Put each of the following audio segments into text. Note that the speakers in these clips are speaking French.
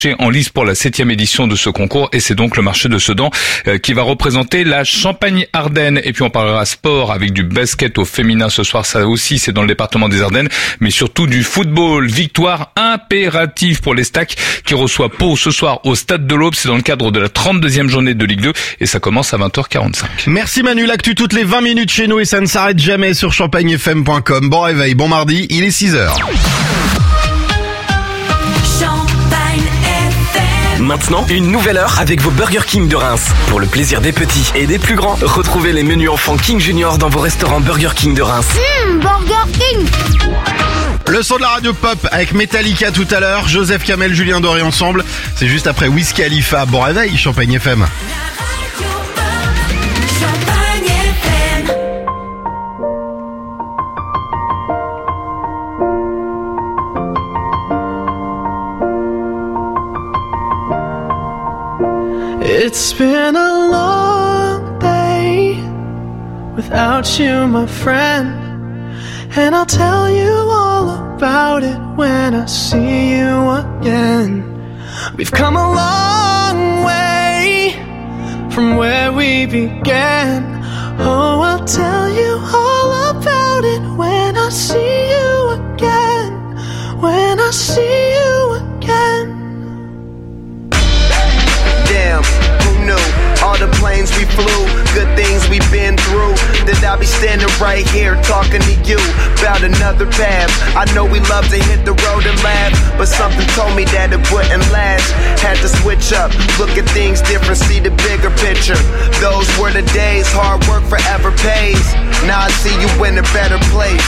en lice pour la 7e édition de ce concours et c'est donc le marché de Sedan qui va représenter la Champagne-Ardenne. Et puis on parlera sport avec du basket au féminin ce soir, ça aussi c'est dans le département des Ardennes, mais surtout du football. Victoire impérative pour les Stacks qui reçoit Pau ce soir au Stade de l'Aube, c'est dans le cadre de la 32e journée de Ligue 2 et ça commence à 20h45. Merci Manu, l'actu toutes les 20 minutes chez nous et ça ne s'arrête jamais sur champagnefm.com. Bon réveil, bon mardi, il est 6h. Maintenant, une nouvelle heure avec vos Burger King de Reims. Pour le plaisir des petits et des plus grands, retrouvez les menus enfants King Junior dans vos restaurants Burger King de Reims. Burger King. Le son de la radio pop avec Metallica tout à l'heure, Joseph Kamel, Julien Doré ensemble. C'est juste après Wiz Khalifa. Bon réveil, Champagne FM. It's been a long day without you, my friend, and I'll tell you all about it when I see you again. We've come a long way from where we began. Oh, I'll tell you all about it when I see you again, when I see you again. Damn, who knew? All the planes we flew, good things we've been through. That I'll be standing right here talking to you about another path. I know we love to hit the road and laugh, but something told me that it wouldn't last. Had to switch up, look at things different, see the bigger picture. Those were the days, hard work forever pays. Now I see you in a better place.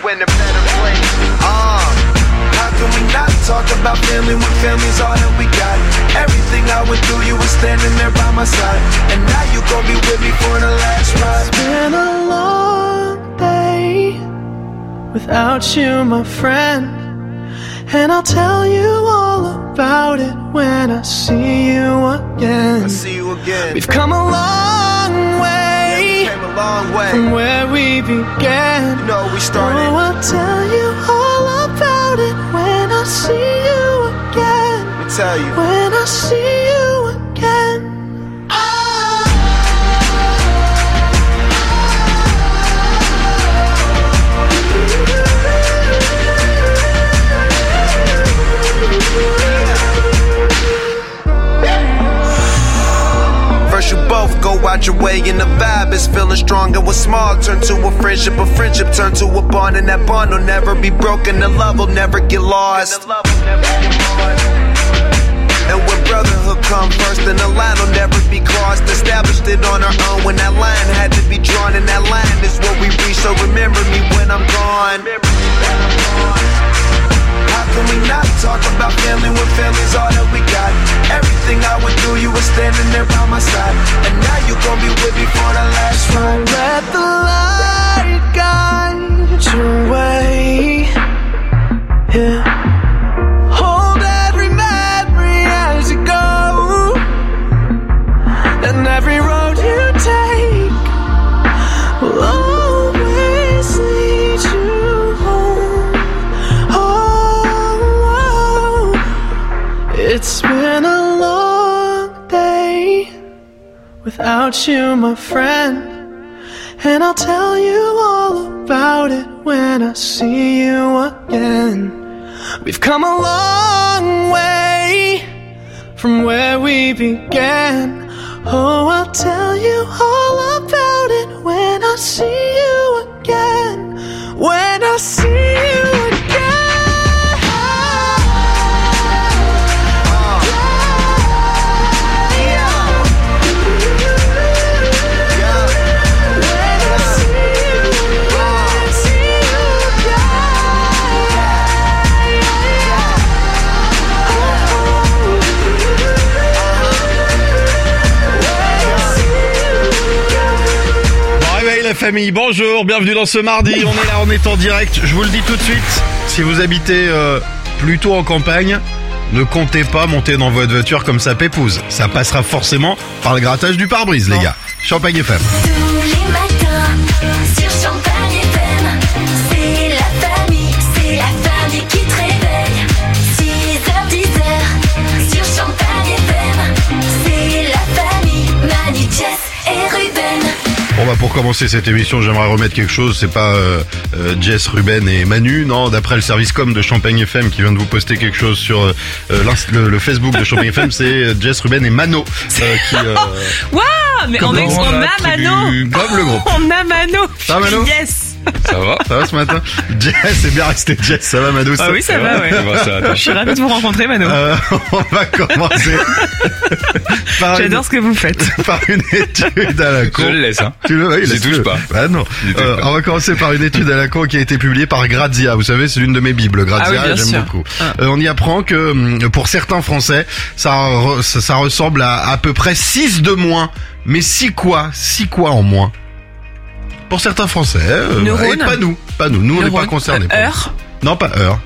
How can we not talk about family when family's all that we got? Everything I went through, you were standing there by my side, and now you gon' be with me for the last ride. It's been a long day without you, my friend, and I'll tell you all about it when I see you again. We've come a long way, from where we began. You know we started. Oh, I'll tell you all about it when I see you again. Let me tell you. When I see you again. First you both go out your way and the vibe is feeling strong. And what's small turn to a friendship turn to a bond. And that bond will never be broken, the love will never get lost. And when brotherhood come first, then the line will never be crossed. Established it on our own when that line had to be drawn. And that line is what we reach, so remember me when I'm gone. How can we not talk about family when family's all that we got? Everything I went through, you were standing there by my side, and now you gon' be with me for the last ride. Let the light guide your way. Yeah. Hold every memory as you go, and every road you take will always lead you home. It's been a long day without you, my friend, and I'll tell you all about it when I see you again. We've come a long way from where we began. Oh, I'll tell you all about it when I see you again. When I see you again. La famille, bonjour, bienvenue dans ce mardi, on est là, on est en direct, je vous le dis tout de suite, si vous habitez plutôt en campagne, ne comptez pas monter dans votre voiture comme ça pépouze, ça passera forcément par le grattage du pare-brise les gars. Champagne FM. Tous les matins, sur Champagne FM, c'est la famille qui te réveille. 6h, 10h, sur commencer cette émission, j'aimerais remettre quelque chose. C'est pas Jess, Ruben et Manu. Non, d'après le service com de Champagne FM qui vient de vous poster quelque chose sur le Facebook de Champagne FM, c'est Jess, Ruben et Mano qui... Waouh, mais on a Mano. Grave le groupe. On a Mano. Ça va, Mano? Yes. Ça va? Ça va ce matin? Jess, c'est bien resté Jess. Ça va, Mano? Ah oui, ça va, ouais. Je suis ravie de vous rencontrer, Mano. On va commencer J'adore ce que vous faites. Par une étude à la con. Je le laisse, hein. Tu le, oui, J'y touche pas. Ah non. On va commencer par une étude à la con qui a été publiée par Grazia. Vous savez, c'est l'une de mes bibles, Grazia. Ah oui, bien j'aime sûr. beaucoup. On y apprend que pour certains Français, ça ressemble à peu près 6 de moins. Mais 6 quoi en moins? Pour certains Français, Neurones. et pas nous. Nous, on n'est pas concernés. Heure. Non, pas heure.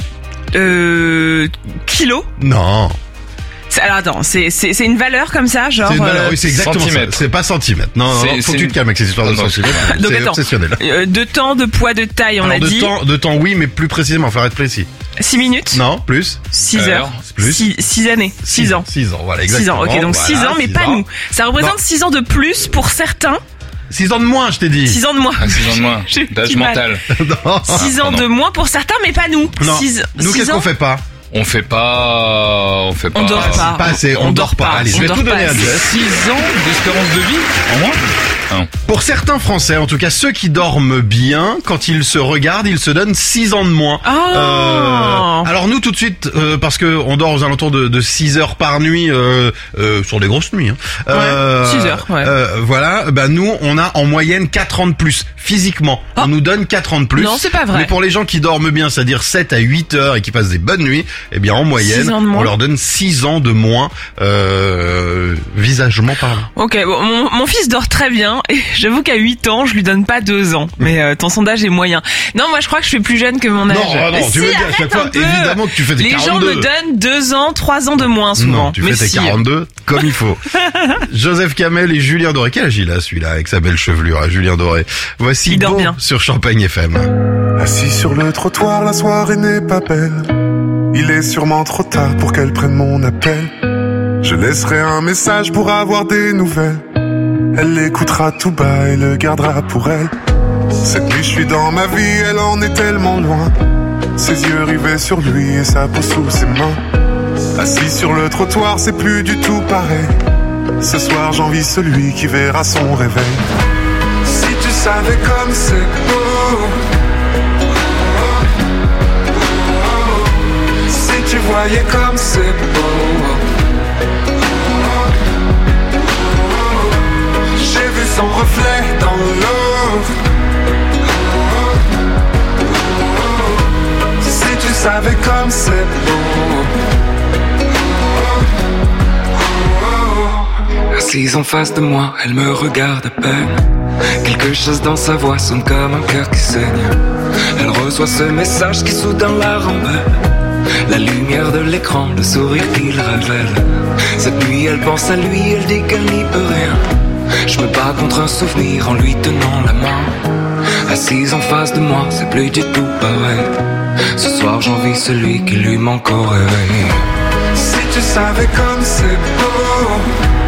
Kilo. Non. Alors attends, c'est une valeur comme ça, genre. C'est une valeur, oui, c'est exactement centimètre. ça. C'est pas centimètre. Non, faut que tu te calmes avec ces histoires de centimètres. Donc C'est attends. obsessionnel. De temps, de poids, de taille, on Alors, a dit. de temps, oui, mais plus précisément, faut être précis. 6 minutes. Non, plus. 6 Heure. heures. Plus. 6 années. 6 ans. 6 ans, voilà, 6 exactement. ans, ok, donc 6 Voilà, ans, mais 6 pas ans. nous. Ça représente Non. 6 ans de plus pour certains, 6 ans de moins, je t'ai dit. 6 ans de moins. 6 ans de moins. J'ai eu D'âge du mal. mental. Non. 6 ans de moins pour certains, mais pas nous. Non. Six- Nous, six qu'est-ce ans qu'on fait pas? On On dort pas. Pas assez, on dort pas. Allez, je vais On tout dort donner pas. à Jess. 6 ans d'espérance de vie en moins? Pour certains Français, en tout cas ceux qui dorment bien, quand ils se regardent, ils se donnent 6 ans de moins. Oh. Alors nous tout de suite, parce que on dort aux alentours de 6 heures par nuit, sur des grosses nuits. Hein. 6 heures, ouais. Voilà, nous on a en moyenne 4 ans de plus, physiquement. On nous donne 4 ans de plus. Non, c'est pas vrai. Mais pour les gens qui dorment bien, c'est-à-dire 7 à 8 heures et qui passent des bonnes nuits, eh bien en moyenne, 6 ans de moins. on leur donne 6 ans de moins, visagement parlant. Ok, bon, mon fils dort très bien et j'avoue qu'à 8 ans, je lui donne pas 2 ans. Mais ton sondage est moyen. Non, moi je crois que je suis plus jeune que mon âge. Non, Mais tu veux dire à arrête chaque fois, un peu. évidemment que tu fais des Les 42. gens me donnent 2 ans, 3 ans de moins souvent. Non, tu mais fais tes si. 42 comme il faut. Joseph Kamel et Julien Doré. Quel âge il a celui-là avec sa belle chevelure, hein, Julien Doré. Voici Il dort Beau bien. sur Champagne FM. Assis sur le trottoir, la soirée n'est pas belle. Il est sûrement trop tard pour qu'elle prenne mon appel. Je laisserai un message pour avoir des nouvelles. Elle l'écoutera tout bas et le gardera pour elle. Cette nuit je suis dans ma vie, elle en est tellement loin. Ses yeux rivés sur lui et sa peau sous ses mains. Assis sur le trottoir, c'est plus du tout pareil. Ce soir j'envie celui qui verra son réveil. Si tu savais comme c'est beau. Si tu voyais comme c'est beau. J'ai vu son reflet dans l'eau. Si tu savais comme c'est beau. Assise en face de moi, elle me regarde à peine. Quelque chose dans sa voix sonne comme un cœur qui saigne. Elle reçoit ce message qui soudain la rembelle. La lumière de l'écran, le sourire qu'il révèle. Cette nuit elle pense à lui, elle dit qu'elle n'y peut rien. Je me bats contre un souvenir en lui tenant la main. Assise en face de moi, c'est plus du tout pareil. Ce soir j'envie celui qui lui manque au réveil. Si tu savais comme c'est beau.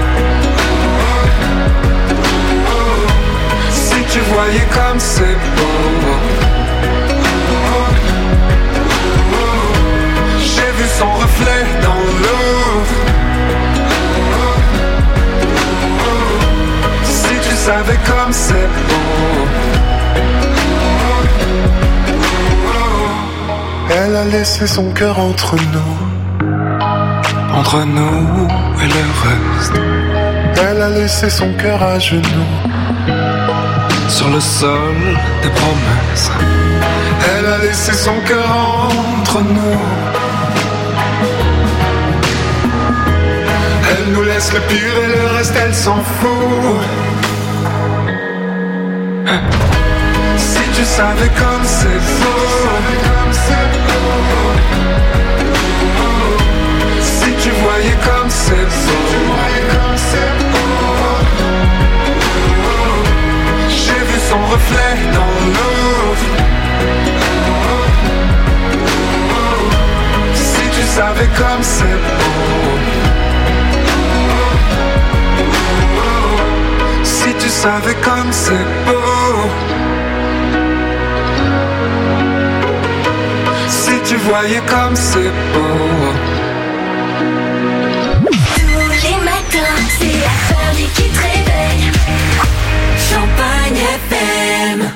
Si tu voyais comme c'est beau. J'ai vu son reflet dans l'eau. Si tu savais comme c'est beau. Elle a laissé son cœur entre nous. Entre nous et le reste. Elle a laissé son cœur à genoux. Sur le sol des promesses. Elle a laissé son cœur entre nous. Elle nous laisse le pire et le reste elle s'en fout. Si tu savais comme c'est beau. Si tu voyais comme c'est beau. J'ai vu son reflet dans l'eau. Si tu savais comme c'est beau. Si tu savais comme c'est beau. Si tu voyais comme c'est beau. Tous les matins, c'est la famille qui te réveille. Champagne FM.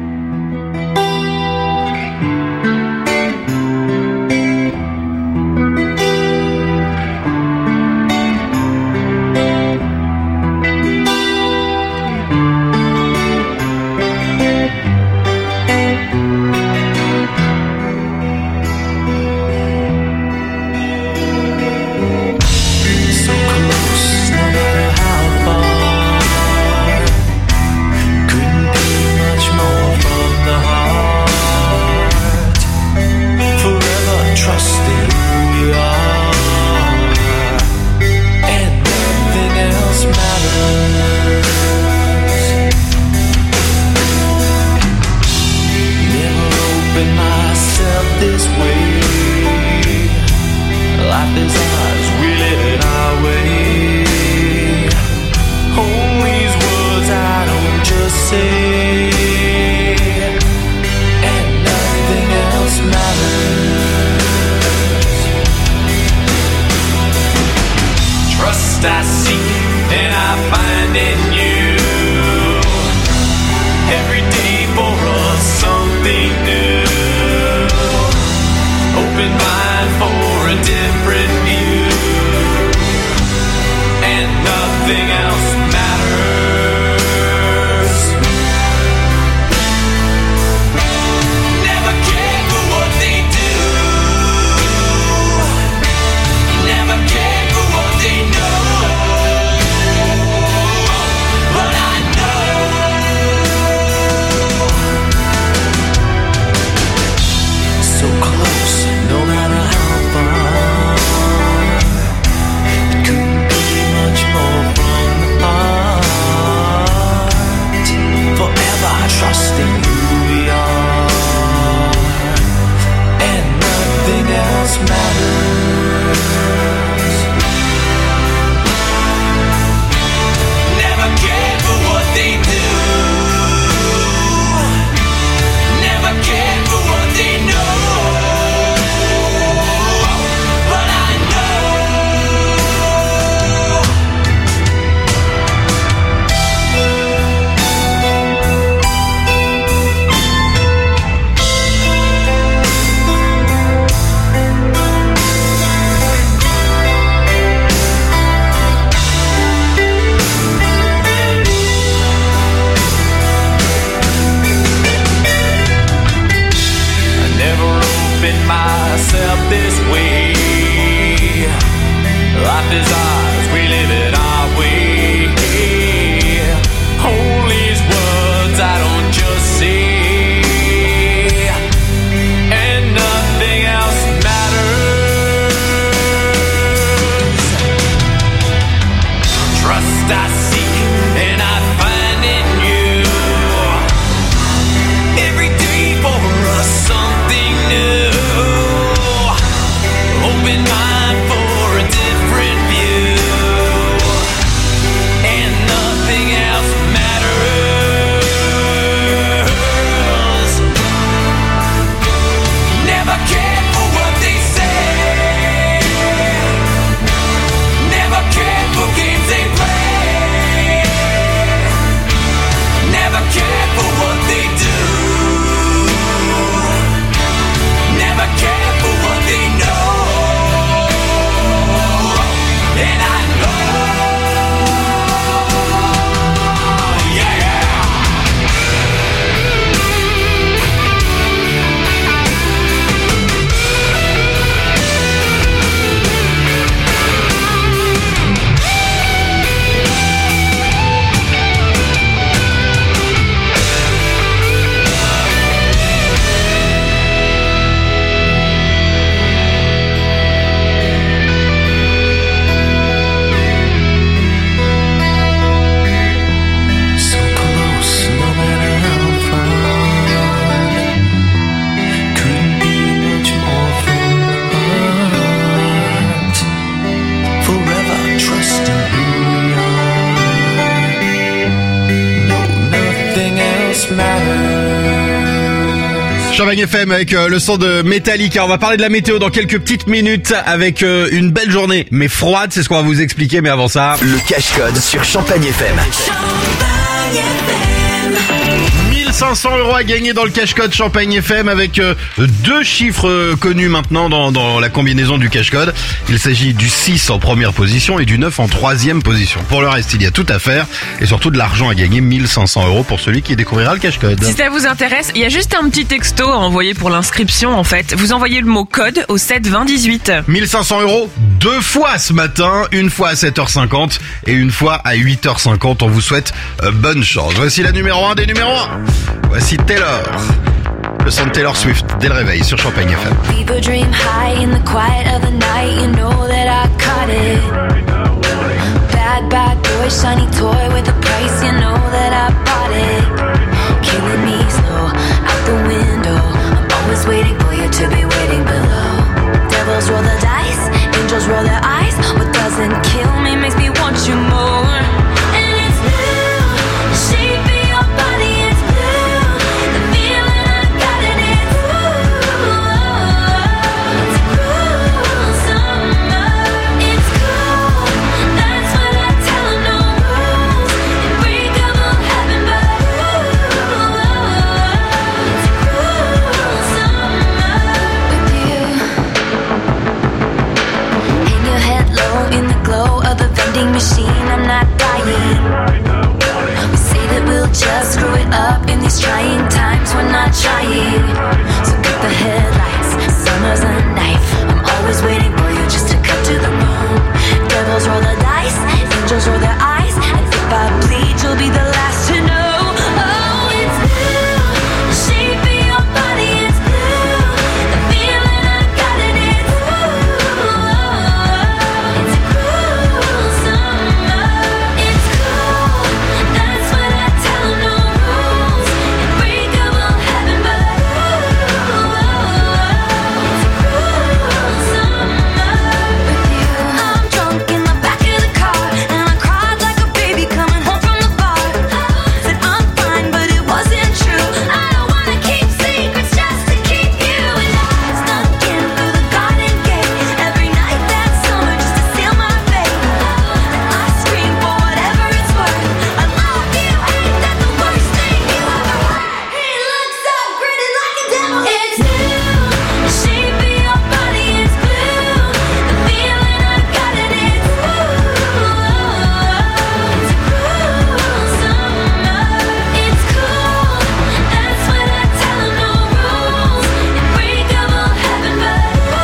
I seek and I find in you. Every day for us something new. Open mind for a different view. And nothing else matters. Never care for what they do. Never care for what they know. Trusting who we are, and nothing else matters. Never care for what they do. Never care for what they know. But I myself this way. Life is ours, we live it our way. All these words I don't just say, and nothing else matters. Trust I seek and I find in you. Every day for us something new. Open mind for a different view. Champagne FM avec le son de Metallica. On va parler de la météo dans quelques petites minutes avec une belle journée mais froide, c'est ce qu'on va vous expliquer, mais avant ça... Le cache-code sur Champagne FM. 1500 € à gagner dans le cache-code Champagne FM avec deux chiffres connus maintenant dans la combinaison du cache-code. Il s'agit du 6 en première position et du 9 en troisième position. Pour le reste, il y a tout à faire et surtout de l'argent à gagner, 1500 € pour celui qui découvrira le cache-code. Si ça vous intéresse, il y a juste un petit texto à envoyer pour l'inscription en fait. Vous envoyez le mot code au 7 20 18. 1500 € deux fois ce matin, une fois à 7h50 et une fois à 8h50. On vous souhaite bonne chance. Voici la numéro 1 des numéros 1. Voici Taylor. Le son de Taylor Swift dès le réveil sur Champagne FM. People dream high in the quiet of the night. You know that I caught it. Bad boy, shiny toy with a price. You know that I bought it. Killing me slow out the window. I'm always waiting for you to be waiting below. Devils roll the dice, angels roll their eyes. What doesn't kill me makes me want you more. And it's blue, the shape of your body is blue. The feeling I got in it, it's a cruel summer. It's cool, that's what I tell 'em, no rules. Unbreakable heaven, but it's a cruel summer with you. Hang your head low in the glow of the vending machine. I'm not dying. We say that we'll just screw it up in these trying times. We're not trying. So cut the headlights. Summer's a knife. I'm always waiting for you just to cut to the bone. Devils roll the dice. Angels roll their eyes. And if I bleed, you'll be the last to know. Oh, it's blue. The shape of your body is blue. The feeling I got in it, it's a cruel summer. It's cool, that's what I tell 'em, no rules. Unbreakable heaven, but it's a cruel summer with you. I'm drunk in the back of the car, and I cried like a baby coming home from the bar. Said I'm fine, but it wasn't true. I don't wanna keep secrets just to keep you. And I snuck in through the garden gate every night that summer just to seal my fate. And I scream for whatever it's worth. I love you, ain't that the worst thing you ever heard? He looks up, grinning like a devil. It's blue, the shape of your body is blue. The feeling I got in it, it's a cruel summer. It's cool, that's what I tell 'em, no rules. Unbreakable heaven, but it's a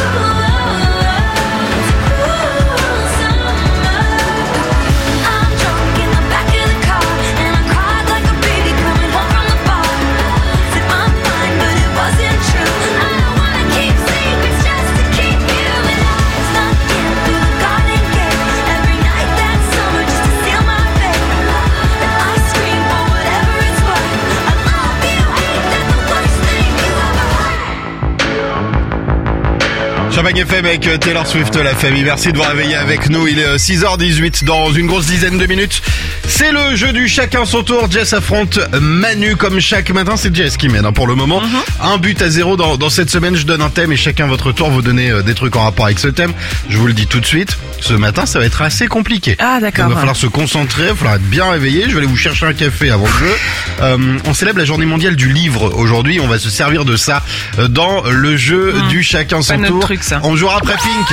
cruel summer. I'm drunk in the back of the car, and I cried like a baby coming home from the bar. Said I'm fine, but it wasn't true. I don't wanna keep secrets just to keep you. And I snuck in through the garden gate every night that summer just to seal my fate. And I scream for whatever it's worth. I love you, ain't that the worst thing you ever heard? Champagne FM avec Taylor Swift, la famille. Merci de vous réveiller avec nous. Il est 6h18 dans une grosse dizaine de minutes. C'est le jeu du chacun son tour. Jess affronte Manu comme chaque matin. C'est Jess qui mène pour le moment. 1-0 dans cette semaine. Je donne un thème et chacun votre tour vous donnez des trucs en rapport avec ce thème. Je vous le dis tout de suite. Ce matin, ça va être assez compliqué. Ah d'accord. Il va falloir se concentrer, il va falloir être bien réveillé. Je vais aller vous chercher un café avant le jeu. On célèbre la journée mondiale du livre aujourd'hui. On va se servir de ça dans le jeu du chacun son Pas notre tour. truc, ça. On jouera après Pink.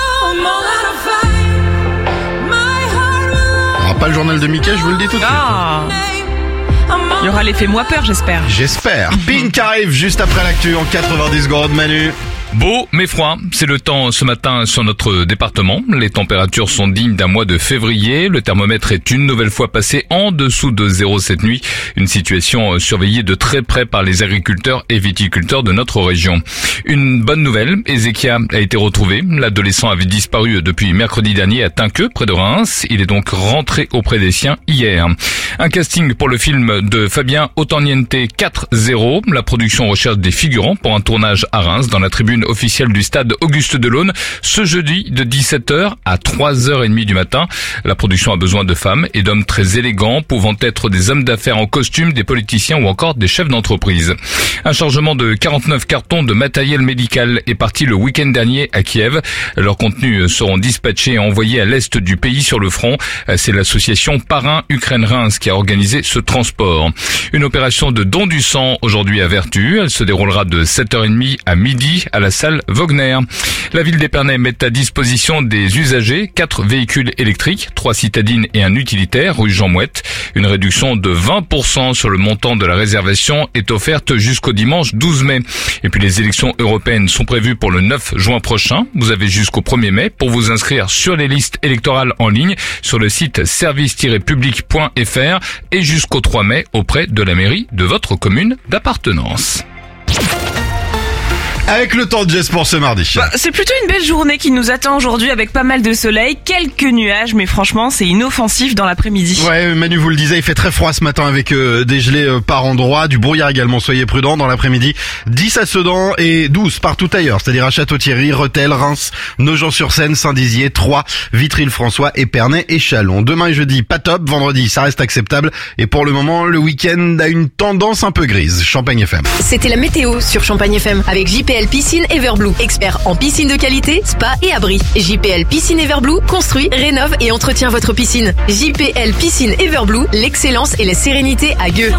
Alors, pas le journal de Mickey, je vous le dis tout de suite. Ah. Il y aura l'effet moi peur, j'espère. J'espère. Pink arrive juste après l'actu en 90 secondes, Manu. Beau mais froid, c'est le temps ce matin sur notre département. Les températures sont dignes d'un mois de février. Le thermomètre est une nouvelle fois passé en dessous de 0 cette nuit. Une situation surveillée de très près par les agriculteurs et viticulteurs de notre région. Une bonne nouvelle, Ezekia a été retrouvé. L'adolescent avait disparu depuis mercredi dernier à Tinqueux, près de Reims. Il est donc rentré auprès des siens hier. Un casting pour le film de Fabien Ottaniente 4-0. La production recherche des figurants pour un tournage à Reims dans la tribune scène officielle du stade Auguste Delaune ce jeudi de 17h à 3h30 du matin. La production a besoin de femmes et d'hommes très élégants, pouvant être des hommes d'affaires en costume, des politiciens ou encore des chefs d'entreprise. Un chargement de 49 cartons de matériel médical est parti le week-end dernier à Kiev. Leurs contenus seront dispatchés et envoyés à l'est du pays sur le front. C'est l'association Parrain Ukraine-Reims qui a organisé ce transport. Une opération de don du sang aujourd'hui à Vertu. Elle se déroulera de 7h30 à midi à la salle Wagner. La ville d'Épernay met à disposition des usagers 4 véhicules électriques, 3 citadines et un utilitaire rue Jean Mouette. Une réduction de 20% sur le montant de la réservation est offerte jusqu'au dimanche 12 mai. Et puis les élections européennes sont prévues pour le 9 juin prochain. Vous avez jusqu'au 1er mai pour vous inscrire sur les listes électorales en ligne sur le site service-public.fr et jusqu'au 3 mai auprès de la mairie de votre commune d'appartenance. Avec le temps de Jess pour ce mardi. C'est plutôt une belle journée qui nous attend aujourd'hui avec pas mal de soleil, quelques nuages, mais franchement c'est inoffensif dans l'après-midi. Ouais, Manu vous le disait, il fait très froid ce matin avec des gelées par endroits, du brouillard également, soyez prudents dans l'après-midi. 10 à Sedan et 12 partout ailleurs, c'est-à-dire à Château-Thierry, Rethel, Reims, Nogent-sur-Seine, Saint-Dizier, Troyes, Vitry-le-François, Épernay et Châlons. Demain et jeudi, pas top, vendredi ça reste acceptable et pour le moment le week-end a une tendance un peu grise. Champagne FM. C'était la météo sur Champagne FM avec JPL Piscine Everblue, expert en piscine de qualité, spa et abri. JPL Piscine Everblue construit, rénove et entretient votre piscine. JPL Piscine Everblue, l'excellence et la sérénité à Gueux.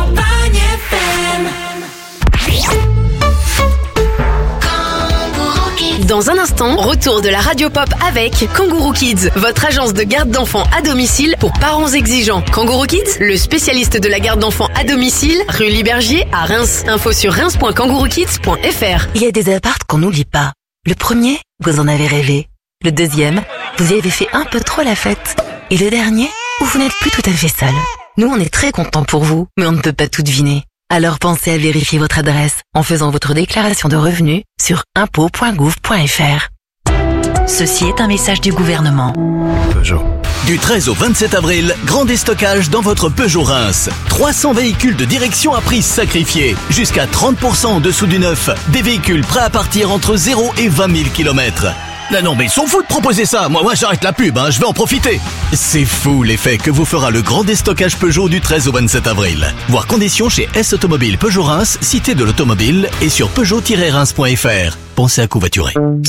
Dans un instant, retour de la radio pop avec Kangourou Kids, votre agence de garde d'enfants à domicile pour parents exigeants. Kangourou Kids, le spécialiste de la garde d'enfants à domicile, rue Libergier à Reims. Info sur reims.kangouroukids.fr. Il y a des apparts qu'on n'oublie pas. Le premier, vous en avez rêvé. Le deuxième, vous y avez fait un peu trop la fête. Et le dernier, où vous n'êtes plus tout à fait seul. Nous, on est très contents pour vous, mais on ne peut pas tout deviner. Alors pensez à vérifier votre adresse en faisant votre déclaration de revenus sur impôts.gouv.fr. Ceci est un message du gouvernement. Peugeot. Du 13 au 27 avril, grand déstockage dans votre Peugeot Reims. 300 véhicules de direction à prix sacrifié. Jusqu'à 30% en dessous du neuf. Des véhicules prêts à partir entre 0 et 20 000 km. Là non mais ils sont fous de proposer ça. Moi j'arrête la pub, je vais en profiter. C'est fou l'effet que vous fera le grand déstockage Peugeot du 13 au 27 avril. Voir conditions chez S Automobile Peugeot Reims, cité de l'automobile et sur Peugeot-reims.fr. Pensez à covoiturer.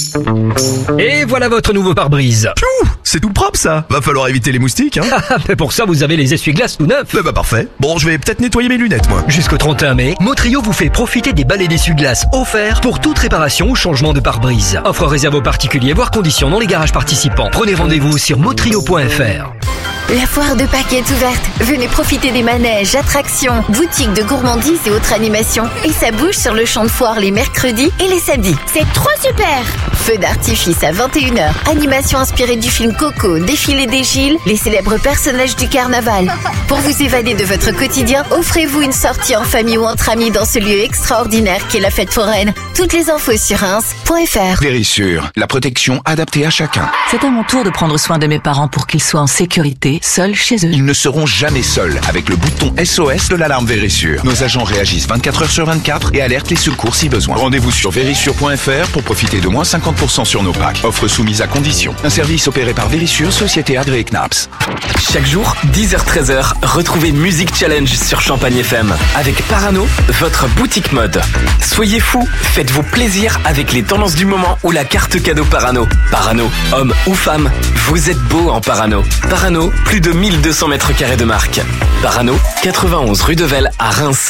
Et voilà votre nouveau pare-brise. Piou, c'est tout propre ça. Va falloir éviter les moustiques, hein. Mais pour ça vous avez les essuie-glaces tout neufs. Bah parfait. Bon, je vais peut-être nettoyer mes lunettes moi. Jusqu'au 31 mai, Motrio vous fait profiter des balais d'essuie-glaces offerts pour toute réparation ou changement de pare-brise. Offre réservée aux particuliers, voire conditions dans les garages participants. Prenez rendez-vous sur motrio.fr. La foire de Pâques est ouverte. Venez profiter des manèges, attractions, boutiques de gourmandises et autres animations. Et ça bouge sur le champ de foire les mercredis et les samedis. C'est trop super! Feu d'artifice à 21h, animation inspirée du film Coco, défilé des Gilles, les célèbres personnages du carnaval. Pour vous évader de votre quotidien, offrez-vous une sortie en famille ou entre amis dans ce lieu extraordinaire qu'est la fête foraine. Toutes les infos sur reims.fr. Vérissure, la protection adaptée à chacun. C'est à mon tour de prendre soin de mes parents pour qu'ils soient en sécurité, seuls chez eux. Ils ne seront jamais seuls avec le bouton SOS de l'alarme Vérissure. Nos agents réagissent 24 heures sur 24 et alertent les secours si besoin. Rendez-vous sur vérissure.fr pour profiter de moins 50% sur nos packs. Offre soumise à condition. Un service opéré par Vérissure, société agréée CNAPS. Chaque jour, 10h-13h, retrouvez Music Challenge sur Champagne FM avec Parano, votre boutique mode. Soyez fous, faites-vous plaisir avec les tendances du moment ou la carte cadeau Parano. Parano, homme ou femme, vous êtes beau en Parano. Parano, plus de 1200 mètres carrés de marque. Parano, 91 rue de Velle à Reims.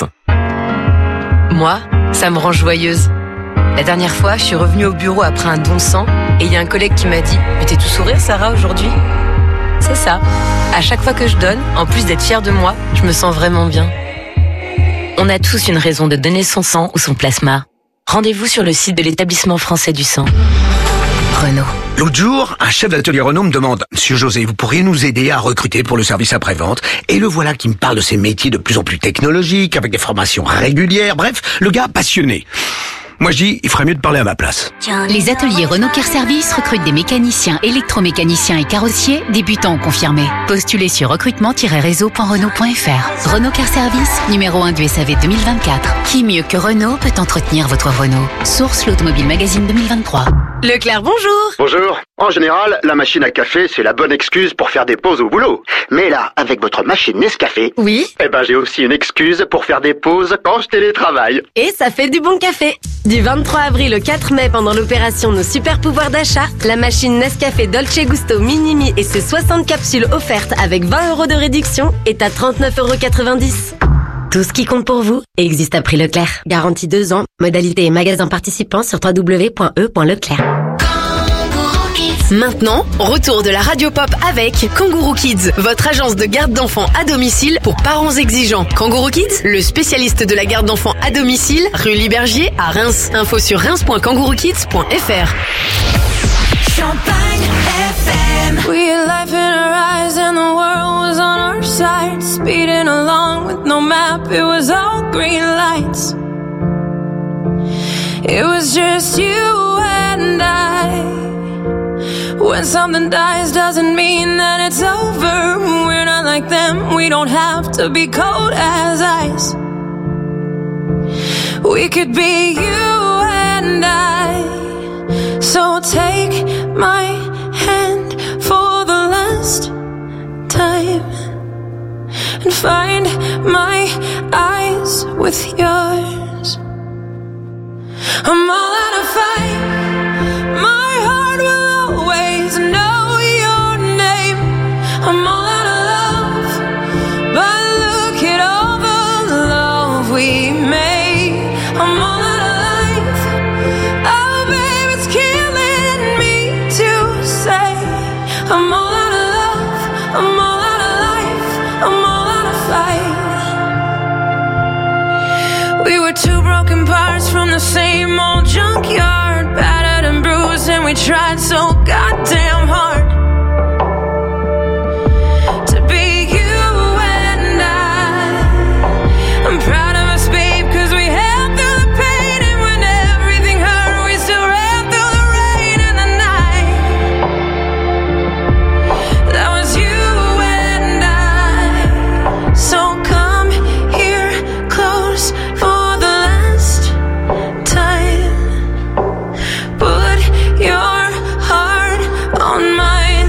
Moi, ça me rend joyeuse. La dernière fois, je suis revenue au bureau après un don de sang et il y a un collègue qui m'a dit « Mais t'es tout sourire, Sarah, aujourd'hui ?» C'est ça. À chaque fois que je donne, en plus d'être fière de moi, je me sens vraiment bien. On a tous une raison de donner son sang ou son plasma. Rendez-vous sur le site de l'établissement français du sang. Renault. L'autre jour, un chef d'atelier Renault me demande « Monsieur José, vous pourriez nous aider à recruter pour le service après-vente ?» Et le voilà qui me parle de ces métiers de plus en plus technologiques, avec des formations régulières, bref, le gars passionné. Moi je dis, il ferait mieux de parler à ma place. Les ateliers Renault Car Service recrutent des mécaniciens, électromécaniciens et carrossiers, débutants ou confirmés. Postulez sur recrutement-réseau.renault.fr. Renault Car Service, numéro 1 du SAV 2024. Qui mieux que Renault peut entretenir votre Renault? Source l'Automobile Magazine 2023. Leclerc, bonjour. Bonjour. En général, la machine à café, c'est la bonne excuse pour faire des pauses au boulot. Mais là, avec votre machine Nescafé, oui, j'ai aussi une excuse pour faire des pauses quand je télétravaille. Et ça fait du bon café. Du 23 avril au 4 mai, pendant l'opération Nos Super Pouvoirs d'achat, la machine Nescafé Dolce Gusto Minimi et ses 60 capsules offertes avec 20 € de réduction est à 39,90 €. Tout ce qui compte pour vous existe à prix Leclerc. Garantie 2 ans. Modalité et magasin participants sur www.e.leclerc. Maintenant, retour de la radio pop avec Kangourou Kids, votre agence de garde d'enfants à domicile pour parents exigeants. Kangourou Kids, le spécialiste de la garde d'enfants à domicile, rue Libergier à Reims. Info sur reims.kangouroukids.fr. Champagne FM. We had life in our eyes and the world was on our side. Speeding along with no map, it was all green lights. It was just you and I. When something dies doesn't mean that it's over. We're not like them, we don't have to be cold as ice. We could be you and I. So take my hand for the last time and find my eyes with yours. I'm all out of fight. My heart will always know your name. I'm all out of love, but look at all the love we made. I'm all out of life. Oh, babe, it's killing me to say. I'm all out of love. I'm all out of life. I'm all out of fight. We were two broken parts from the same old junkyard, battered and bruised, and we tried so goddamn hard to be you and I'm proud of us, babe, 'cause we held through the pain, and when everything hurt, we still ran through the rain and the night. That was you and I. So come here close for the last time. Put your heart on mine.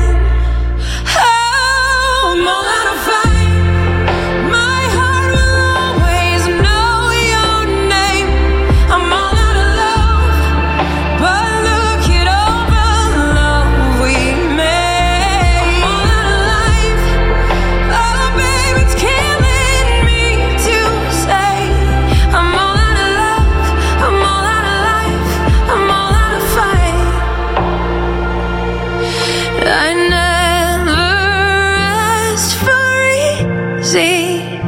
Oh, I'm all out of fight. My heart will always know your name. I'm all out of love, but look at all the love we made. I'm all out of life. Oh, babe, it's killing me to say. I'm all out of love. I'm all out of life. I'm all out of fight. I never asked for easy,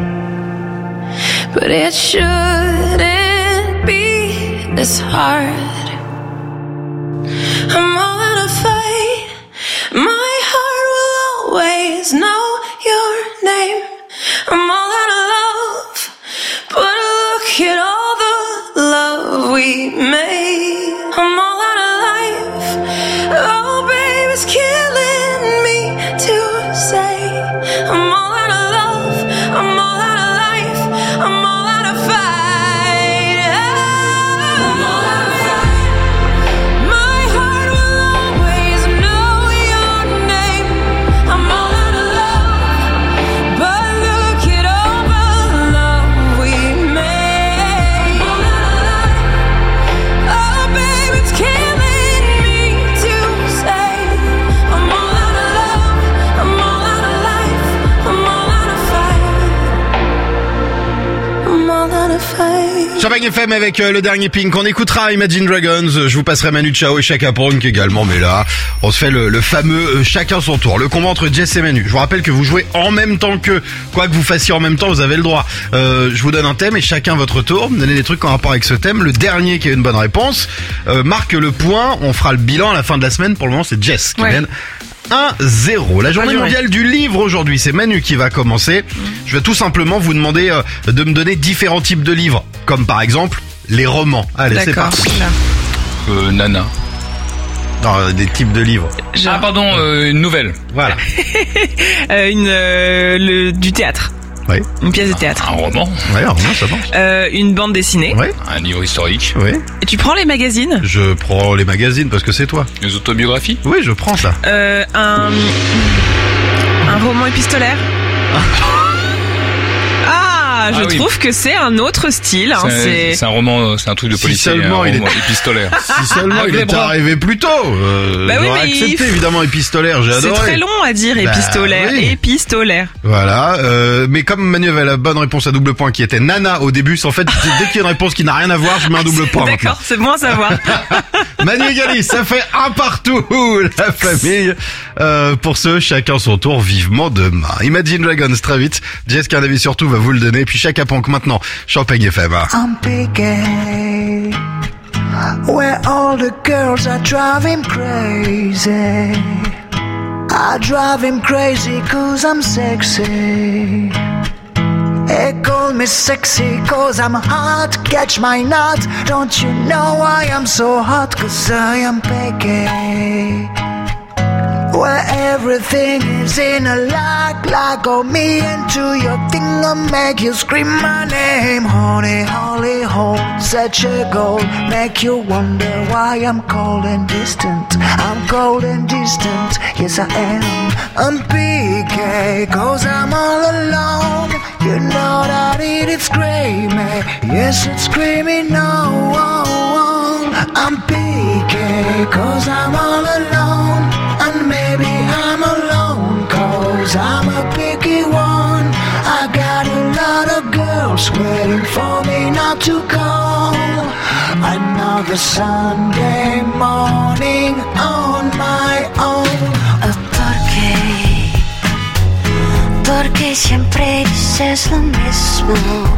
but it shouldn't be this hard. I'm all out of fight. My heart will always know your name. I'm all out of love, but look at all the love we made. I'm all out of life. Oh, babe, it's killing me to say. I'm all out of love. I'm all out of life. I'm all out of fight. I'm all out of fight. My heart will always know your name. I'm all out of love, but look at all the love we made. I'm all out of life. Oh, babe, it's killing me to say. I'm all out of love. I'm all out of life. I'm all out of fight. I'm all out of fight. Champagne FM avec le dernier Pink. On écoutera Imagine Dragons. Je vous passerai Manu Chao et Chaka Pong également. Mais là, on se fait le fameux chacun son tour. Le combat entre Jess et Manu. Je vous rappelle que vous jouez en même temps que quoi que vous fassiez en même temps, vous avez le droit. Je vous donne un thème et chacun votre tour. Donnez des trucs en rapport avec ce thème. Le dernier qui a une bonne réponse marque le point. On fera le bilan à la fin de la semaine. Pour le moment, c'est Jess qui mène 1-0. La journée mondiale du livre aujourd'hui, c'est Manu qui va commencer. Je vais tout simplement vous demander de me donner différents types de livres, comme par exemple les romans. Allez, c'est D'accord. parti. Là. Nana. Non, des types de livres. Ah pardon, une nouvelle. Voilà. Du théâtre. Oui. Une pièce de théâtre. Un roman. Ouais, un roman, ça marche. Une bande dessinée. Ouais. Un livre historique. Oui. Et tu prends les magazines? Je prends les magazines parce que c'est toi. Les autobiographies. Oui, je prends ça. Un roman épistolaire. Je trouve que c'est un autre style. Hein, c'est un roman, c'est un truc de policier. Si seulement un il roman est épistolaire. Si seulement il était arrivé plus tôt. Bah oui, j'aurais accepté évidemment épistolaire. J'ai adoré. C'est très long à dire épistolaire. Oui. Épistolaire. Voilà. Mais comme Manu avait la bonne réponse à double point qui était Nana au début, en fait dès qu'il y a une réponse qui n'a rien à voir, je mets un double point. D'accord, c'est bon à savoir. Manu et Galis, ça fait un partout. La famille. Pour ce, chacun son tour. Vivement demain. Imagine Dragons très vite. Jess Carnaby surtout va vous le donner. Puis Chaka Ponk maintenant. Champagne FM. I'm picking where all the girls are driving crazy. I drive him crazy 'cause I'm sexy. They call me sexy 'cause I'm hot. Catch my nut. Don't you know I am so hot 'cause I am picky. Where everything is in a lock on me into your thing and make you scream my name. Honey, holy hole, such a goal, make you wonder why I'm cold and distant. I'm cold and distant, yes I am. I'm PK, 'cause I'm all alone. You know that it's screaming, yes it's screaming no. I'm PK, 'cause I'm all alone. And maybe I'm alone 'cause I'm a picky one. I got a lot of girls waiting for me not to call. Another Sunday morning on my own. Porque siempre dices lo mismo.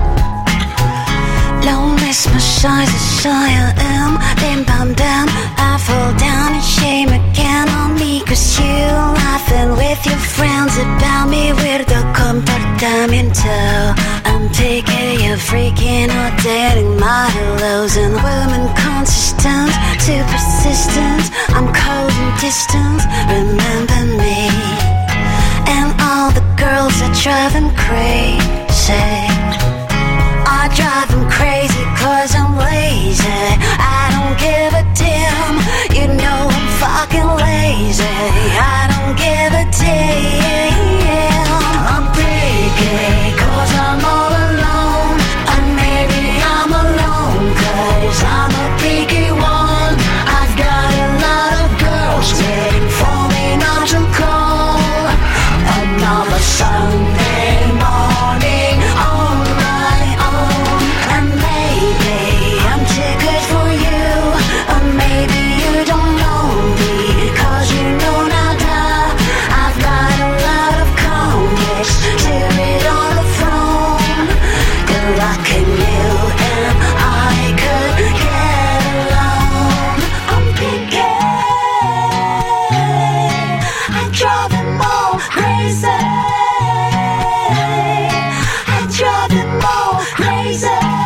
Lo mismo size as I am. Bim bam bam, I fall down in shame again on me 'cause you laughing with your friends about me. Weirdo comportamiento. I'm taking you freaking out, dating modelos and women consistent, too persistent. I'm cold and distant, remember me. And all the girls are driving crazy. I drive them crazy 'cause I'm lazy. I don't give a damn. You know I'm fucking lazy. I don't give a damn. I'm picky 'cause I'm all alone. And maybe I'm alone 'cause I'm a picky one. I've got a lot of girls waiting for me not to call. Another Sunday morning on my own. And maybe I'm too good for you. Or maybe you don't know me 'cause you know nada. I've got a lot of convicts seated on the throne. They're rocking you and I could get along. I'm picky. I drive them all crazy. I drive them all crazy.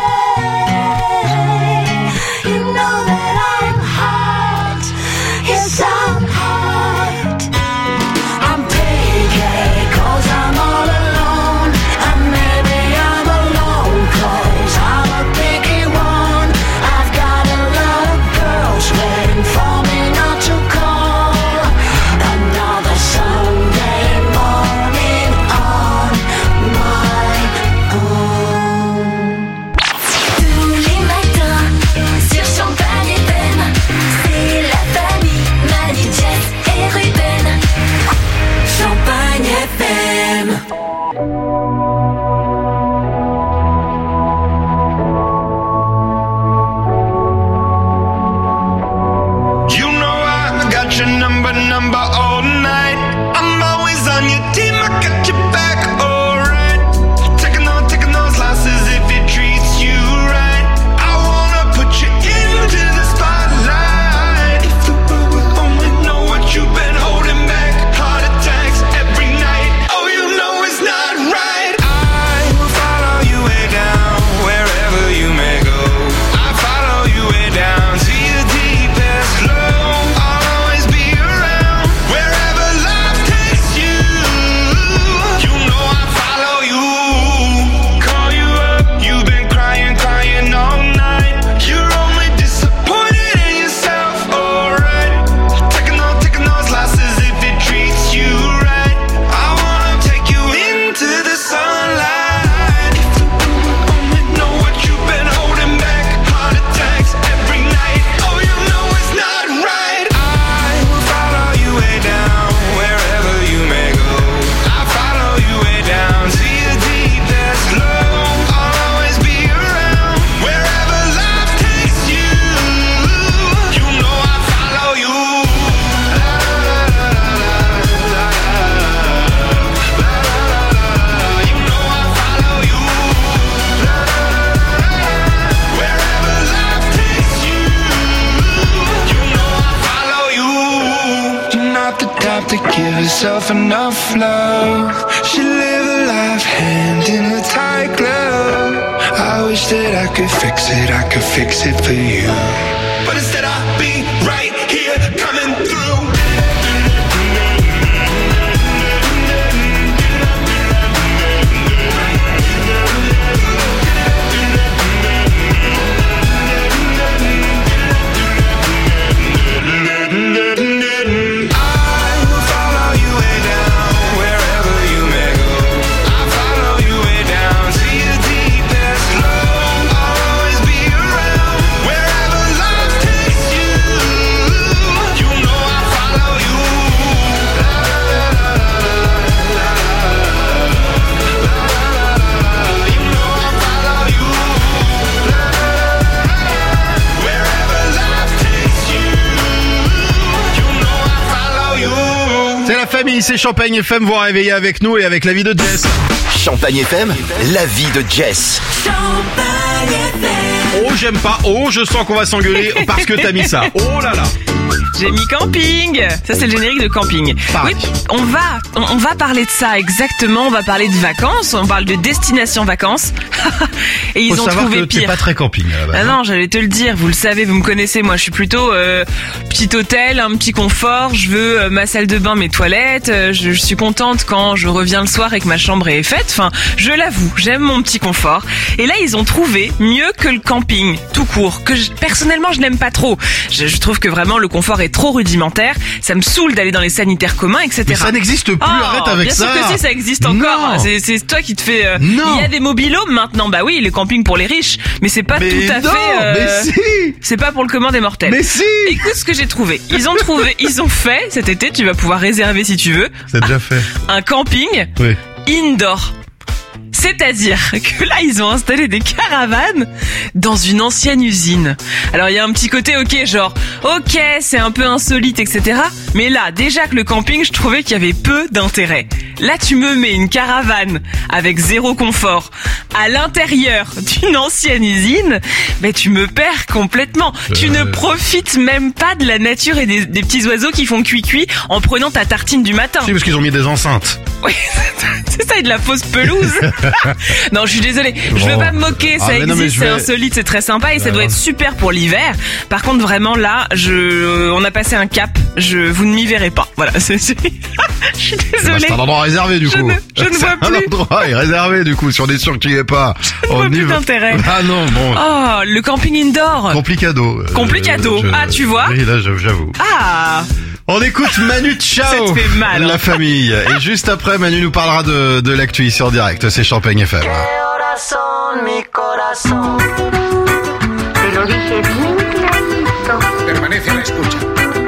You know that I'm hot. Yes, I'm hot. I'm picky 'cause I'm all alone. And maybe I'm alone 'cause I'm a picky one. I've got a lot of girls waiting for me not to call. Another Sunday morning herself enough love. She live a life hand in a tight glove. I wish that I could fix it for you. But instead I'll be right here coming through. Famille, c'est Champagne FM, vous réveillez avec nous et avec la vie de Jess. Champagne FM, la vie de Jess. Oh, j'aime pas. Oh, je sens qu'on va s'engueuler parce que t'as mis ça. Oh là là. J'ai mis camping. Ça, c'est le générique de camping. Pareil. Oui, on va parler de ça exactement. On va parler de vacances. On parle de destination vacances. Et ils ont trouvé que pire. T'es pas très camping à la base. Ah non, j'allais te le dire. Vous le savez, vous me connaissez. Moi, je suis plutôt petit hôtel, un petit confort. Je veux ma salle de bain, mes toilettes. Je suis contente quand je reviens le soir et que ma chambre est faite. Enfin, je l'avoue, j'aime mon petit confort. Et là, ils ont trouvé mieux que le camping, tout court. Que personnellement, je n'aime pas trop. Je trouve que vraiment le confort est trop rudimentaire. Ça me saoule d'aller dans les sanitaires communs, etc. Mais ça n'existe plus. Arrête avec ça. Bien sûr que si, ça existe encore. C'est toi qui te fais. Non. Il y a des mobilhomes maintenant. Bah oui, les campings pour les riches. Mais c'est pas tout à non, fait. Mais si. C'est pas pour le commun des mortels. Mais si. Écoute ce que j'ai trouvé. Ils ont fait cet été. Tu vas pouvoir réserver si tu veux. C'est déjà fait. Un camping. Oui. Indoor. C'est-à-dire que là, ils ont installé des caravanes dans une ancienne usine. Alors, il y a un petit côté, ok, c'est un peu insolite, etc. Mais là, déjà que le camping, je trouvais qu'il y avait peu d'intérêt. Là, tu me mets une caravane avec zéro confort à l'intérieur d'une ancienne usine, mais tu me perds complètement. Tu ne profites même pas de la nature et des petits oiseaux qui font cuit-cuit en prenant ta tartine du matin. Si, parce qu'ils ont mis des enceintes. Oui, c'est ça, et de la fausse pelouse. Non, je suis désolée. Je veux pas me moquer, ça existe, c'est insolite, c'est très sympa et ça doit être super pour l'hiver. Par contre, vraiment là, on a passé un cap. Vous ne m'y verrez pas. Voilà, je suis désolée. C'est un endroit réservé du coup. Je ne vois plus. Un endroit est réservé du coup. Si on est sûr que tu y es pas, on n'y voit plus d'intérêt. Ah non, bon. Oh, le camping indoor. Complicado. Ah, tu vois. Oui, là, j'avoue. Ah. On écoute Manu Chao, ça te fait mal, la famille. Et juste après, Manu nous parlera de l'actu ici en direct. C'est Champagne FM. Permanece a la escucha.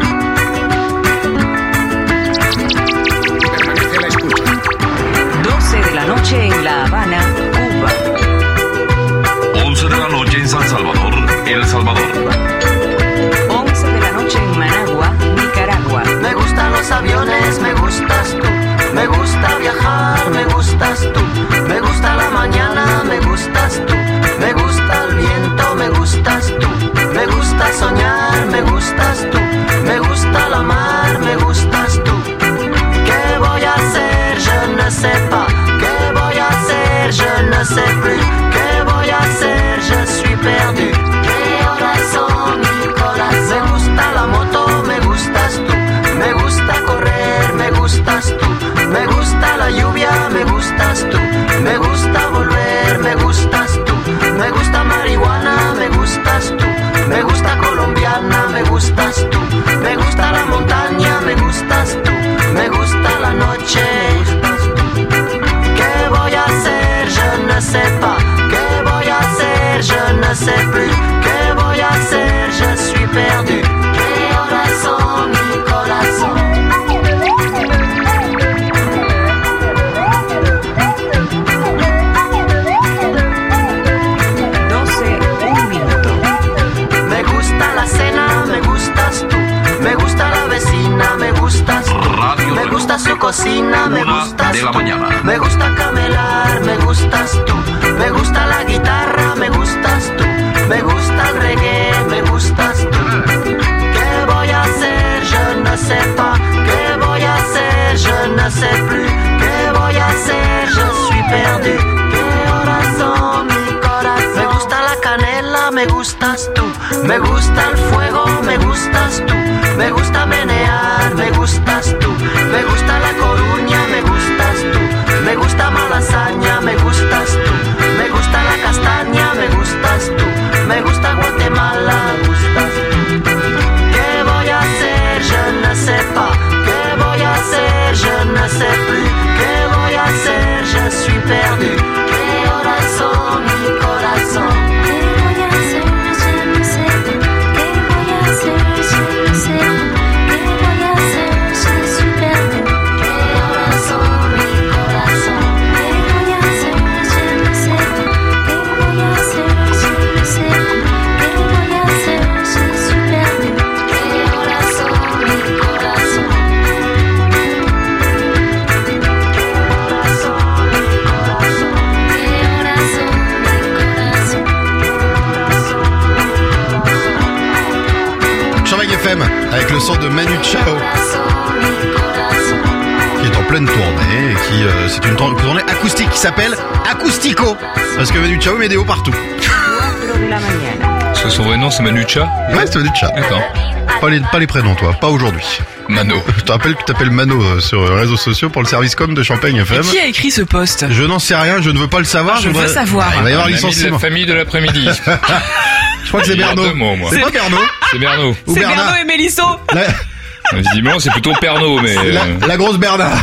Permanece a la escucha. 12 de la noche en La Habana, Cuba. 11 de la noche en San Salvador, El Salvador. 11 de la noche en Managua, Nicaragua. Me gustan los aviones, me gustas tú. Me gusta viajar, me gustas tú. Me gusta la mañana, me gustas tú. Me gusta el viento, me gustas tú. Me gusta soñar, me gustas tú. Me gusta la mar, me gustas tú. ¿Qué voy a hacer? Je ne sais pas. ¿Qué voy a hacer? Je ne sais plus. ¿Qué voy a hacer? Je suis perdu. ¿Qué horas son, mi corazón? Me gusta la moto, me gustas tú. Me gusta correr, me gustas tú. Me gusta la lluvia, me gustas tú. Me gusta volver, me gustas tú. Me gusta marihuana, me gustas tú. Me gusta colombiana, me gustas tú. Me gusta la montaña, me gustas tú. Me gusta la noche, me gustas tú. ¿Qué voy a hacer? Je ne sais pas. ¿Qué voy a hacer? Je ne sais plus. ¿Qué voy a hacer? Je suis perdu. ¿Qué horas son, mi corazón? Me gusta la cena, me gustas tú. Me gusta la vecina, me gustas tú. Me gusta su cocina, me gustas tú. Me gusta camelar, me gustas tú. Me gusta la guitarra, me gustas tú. Me gusta el reggae, me gustas tú. ¿Qué voy a hacer? Je ne sais pas. ¿Qué voy a hacer? Je me gustas tú. Me gusta el fuego, me gustas tú. Me gusta menear, me gustas tú. Me gusta La Coruña, me gustas tú. Me gusta Malasaña, me gustas tú. Me gusta la castaña, me gustas tú. Me gusta Guatemala, me gustas tú. ¿Qué voy a hacer? Je ne sais pas. ¿Qué voy a hacer? Je ne sais plus. ¿Qué voy a hacer? Je suis perdu. ¿Qué horas son, mi corazón? ¿Qué voy a hacer? Je ne sais plus. ¿Qué voy a hacer? Je ne sais plus. ¿Qué voy a hacer? Je suis perdu. ¿Qué horas son, mi corazón? ¿Qué voy a hacer? Je ne sais plus. ¿Qué voy a hacer? Je ne sais plus. ¿Qué voy a hacer? Je suis perdu. ¿Qué horas son, mi corazón? Champagne FM avec le son de Manu Chao qui est en pleine tournée et qui c'est une tournée acoustique qui s'appelle Acoustico parce que Manu Chao met des hauts partout. Parce que son vrai nom c'est Manu Cha. Ouais, c'est Manu Chao. D'accord. Pas les prénoms toi, pas aujourd'hui. Mano. Je te rappelle que tu t'appelles Mano sur les réseaux sociaux pour le service com de Champagne FM. Qui a écrit ce post? Je n'en sais rien, je ne veux pas le savoir. Je veux savoir. Il va y avoir Un ami de licenciement. la famille de l'après-midi. Je crois que c'est Il y a Bernaud. deux mots, moi. C'est pas Bernaud. C'est Bernaud. Ou C'est Bernard. Bernaud et Mélisso. Visiblement c'est plutôt Pernod, mais... La grosse Bernard.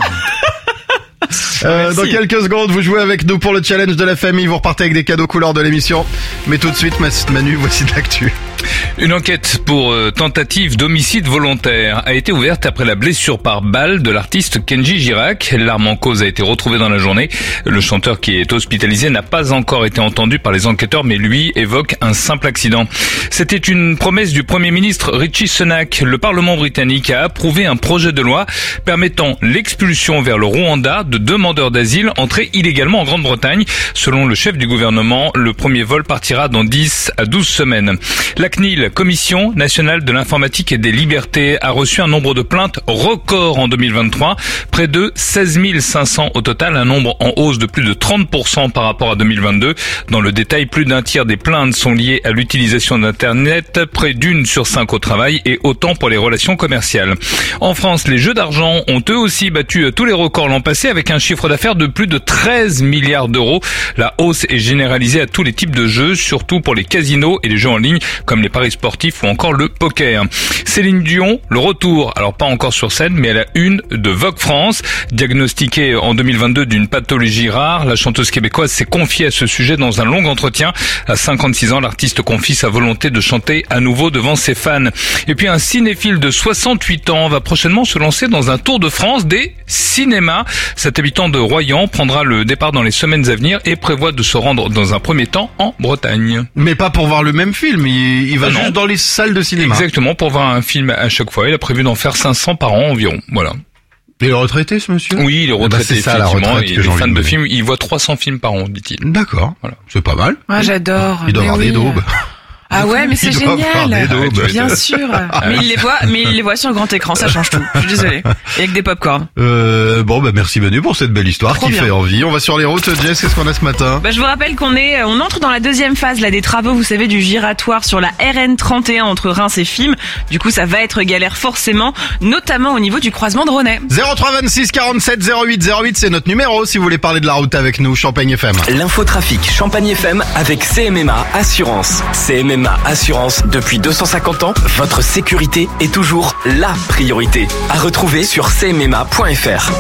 Dans quelques secondes, vous jouez avec nous pour le challenge de la famille. Vous repartez avec des cadeaux couleurs de l'émission. Mais tout de suite, Manu, voici de l'actu. Une enquête pour tentative d'homicide volontaire a été ouverte après la blessure par balle de l'artiste Kenji Girac. L'arme en cause a été retrouvée dans la journée. Le chanteur qui est hospitalisé n'a pas encore été entendu par les enquêteurs, mais lui évoque un simple accident. C'était une promesse du Premier ministre Rishi Sunak. Le Parlement britannique a approuvé un projet de loi permettant l'expulsion vers le Rwanda de demandeurs d'asile entrés illégalement en Grande-Bretagne. Selon le chef du gouvernement, le premier vol partira dans 10 à 12 semaines. La CNIL, Commission nationale de l'informatique et des libertés, a reçu un nombre de plaintes record en 2023, près de 16 500 au total, un nombre en hausse de plus de 30% par rapport à 2022. Dans le détail, plus d'un tiers des plaintes sont liées à l'utilisation d'Internet, près d'1 sur 5 au travail et autant pour les relations commerciales. En France, les jeux d'argent ont eux aussi battu tous les records l'an passé avec un chiffre d'affaires de plus de 13 milliards d'euros. La hausse est généralisée à tous les types de jeux, surtout pour les casinos et les jeux en ligne comme les paris sportifs ou encore le poker. Céline Dion, le retour, alors pas encore sur scène, mais à la une de Vogue France. Diagnostiquée en 2022 d'une pathologie rare, la chanteuse québécoise s'est confiée à ce sujet dans un long entretien. À 56 ans, l'artiste confie sa volonté de chanter à nouveau devant ses fans. Et puis un cinéphile de 68 ans va prochainement se lancer dans un tour de France des cinémas. Cet habitant de Royan prendra le départ dans les semaines à venir et prévoit de se rendre dans un premier temps en Bretagne. Mais pas pour voir le même film, il va Non. juste dans les salles de cinéma. Exactement, pour voir un film à chaque fois. Il a prévu d'en faire 500 par an environ. Voilà. Il est retraité, ce monsieur? Oui, il est retraité, c'est ça, la effectivement. retraite Il que est j'ai envie fan de de me films. Il voit 300 films par an, dit-il. D'accord. Voilà. C'est pas mal. Moi, j'adore. Il doit Mais avoir des oui. daubes. Ah ouais, mais c'est Il doit avoir génial. des daubes. Bien sûr. Mais il les voit sur grand écran, ça change tout. Je suis désolée. Et avec des pop-corn. Bon, merci Manu pour cette belle histoire Trop qui bien. fait envie. On va sur les routes. Jess, qu'est-ce qu'on a ce matin? Je vous rappelle on entre dans la deuxième phase là des travaux, vous savez, du giratoire sur la RN 31 entre Reims et Fismes. Du coup, ça va être galère forcément, notamment au niveau du croisement de Ronay. 03 26 47 08 08, c'est notre numéro si vous voulez parler de la route avec nous, Champagne FM. L'infotrafic Champagne FM avec CMMA Assurance. CMMA Assurance, depuis 250 ans, votre sécurité est toujours la priorité. À retrouver sur cmma.fr.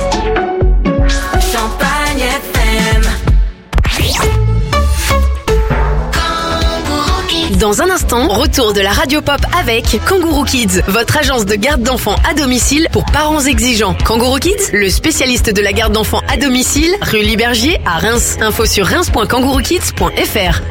Champagne FM. Dans un instant, retour de la Radio Pop avec Kangourou Kids, votre agence de garde d'enfants à domicile pour parents exigeants. Kangourou Kids, le spécialiste de la garde d'enfants à domicile, rue Libergier à Reims. Info sur reims.kangouroukids.fr.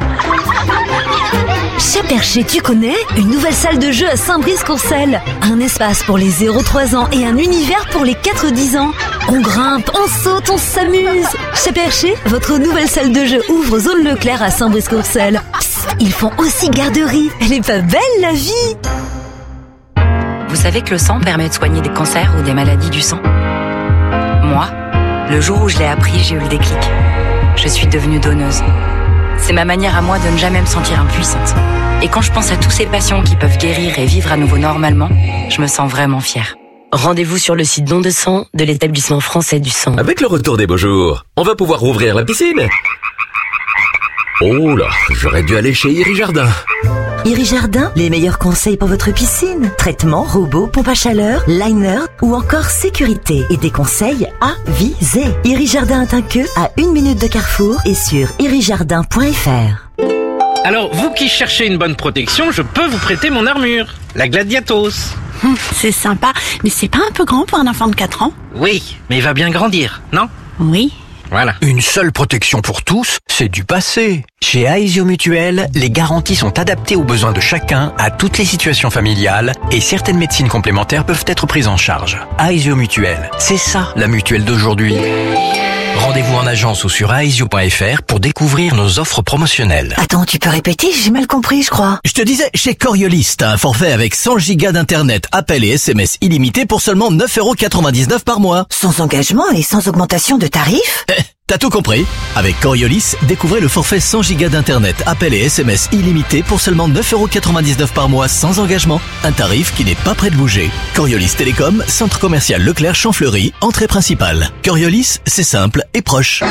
Chez Percher, tu connais? Une nouvelle salle de jeu à Saint-Brice-Courcelles. Un espace pour les 0-3 ans et un univers pour les 4-10 ans. On grimpe, on saute, on s'amuse. Chez Percher, votre nouvelle salle de jeu ouvre zone Leclerc à Saint-Brice-Courcelles. Psst, ils font aussi garderie. Elle est pas belle, la vie? Vous savez que le sang permet de soigner des cancers ou des maladies du sang? Moi, le jour où je l'ai appris, j'ai eu le déclic. Je suis devenue donneuse. C'est ma manière à moi de ne jamais me sentir impuissante. Et quand je pense à tous ces patients qui peuvent guérir et vivre à nouveau normalement, je me sens vraiment fière. Rendez-vous sur le site don de sang de l'établissement français du sang. Avec le retour des beaux jours, on va pouvoir rouvrir la piscine. Oh là, j'aurais dû aller chez Iri Jardin. Iri Jardin, les meilleurs conseils pour votre piscine. Traitement, robot, pompe à chaleur, liner ou encore sécurité. Et des conseils avisés. Iri Jardin est un queue à 1 minute de Carrefour et sur irijardin.fr. Alors, vous qui cherchez une bonne protection, je peux vous prêter mon armure. La Gladiatos. C'est sympa, mais c'est pas un peu grand pour un enfant de 4 ans? Oui, mais il va bien grandir, non? Oui. Voilà. Une seule protection pour tous, c'est du passé. Chez Aesio Mutuel, les garanties sont adaptées aux besoins de chacun, à toutes les situations familiales, et certaines médecines complémentaires peuvent être prises en charge. Aesio Mutuel, c'est ça la mutuelle d'aujourd'hui. Rendez-vous en agence ou sur aesio.fr pour découvrir nos offres promotionnelles. Attends, tu peux répéter? J'ai mal compris, je crois. Je te disais, chez Coriolis, t'as un forfait avec 100 gigas d'internet, appels et SMS illimités pour seulement 9,99€ par mois. Sans engagement et sans augmentation de tarifs? T'as tout compris. Avec Coriolis, découvrez le forfait 100 gigas d'internet, appels et SMS illimités pour seulement 9,99€ par mois sans engagement. Un tarif qui n'est pas prêt de bouger. Coriolis Télécom, centre commercial Leclerc Champfleury, entrée principale. Coriolis, c'est simple et proche.